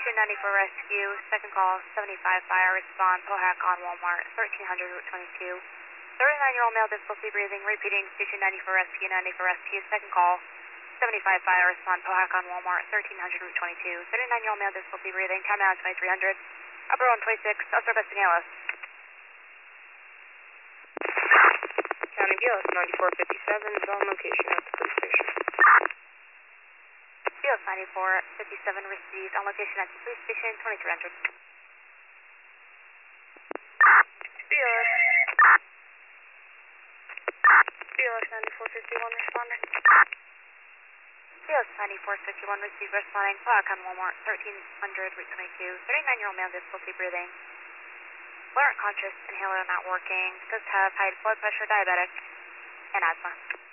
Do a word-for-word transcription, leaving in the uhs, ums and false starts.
two ninety-four rescue, second call, seventy-five fire, respond, Pohac on Walmart, thirteen hundred Route twenty-two. thirty-nine-year-old male, difficulty breathing, repeating, two two ninety-four rescue, ninety-four rescue, second call, seventy-five fire, respond, Pohac on Walmart, thirteen hundred Route twenty-two. thirty-nine-year-old male, difficulty breathing, count down twenty-three hundred, upper one twenty-six, Elster Bestinello. County B L S ninety-four fifty-seven is on location at the police station. B L S ninety-four fifty-seven received on location at the police station, twenty-three hundred. B L S. B L S ninety-four fifty-one responding. B L S ninety-four fifty-one received responding, Pohac on Walmart, thirteen hundred Route twenty-two. thirty-nine-year-old male, difficulty breathing. Aren't conscious, inhaler not working, does have high blood pressure, diabetic, and asthma.